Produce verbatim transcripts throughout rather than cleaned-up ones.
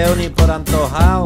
deseo ni por antojado.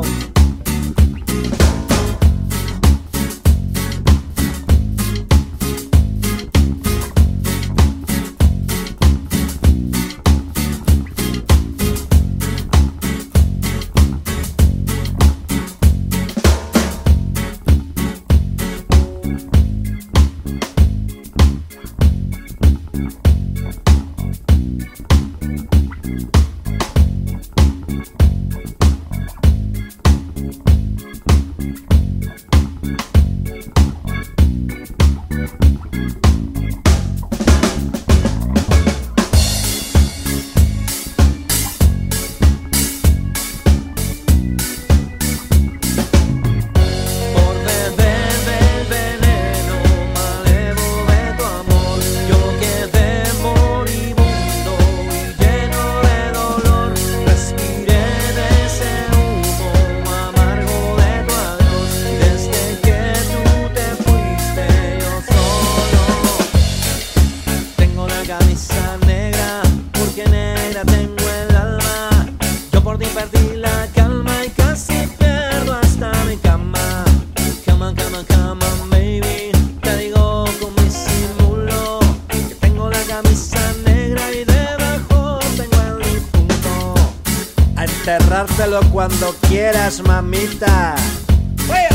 Camisa negra, porque negra tengo el alma. Yo por ti perdí la calma y casi pierdo hasta mi cama. Cama, cama, cama, baby. Te digo con mi simulo que tengo la camisa negra y debajo tengo el difunto. A enterrártelo cuando quieras, mamita. ¡Fuera!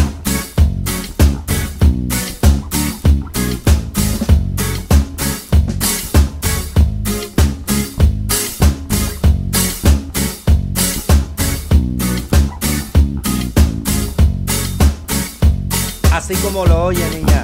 Así como lo oye, niña.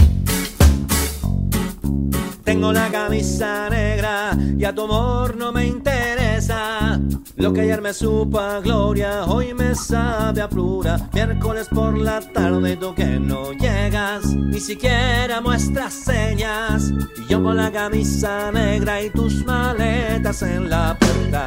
Tengo la camisa negra y a tu amor no me interesa. Lo que ayer me supo a gloria, hoy me sabe a plura. Miércoles por la tarde, tú que no llegas, ni siquiera muestras señas. Y yo con la camisa negra y tus maletas en la puerta.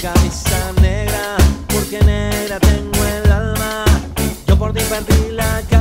Camisa negra, porque negra tengo el alma. Yo por ti perdí la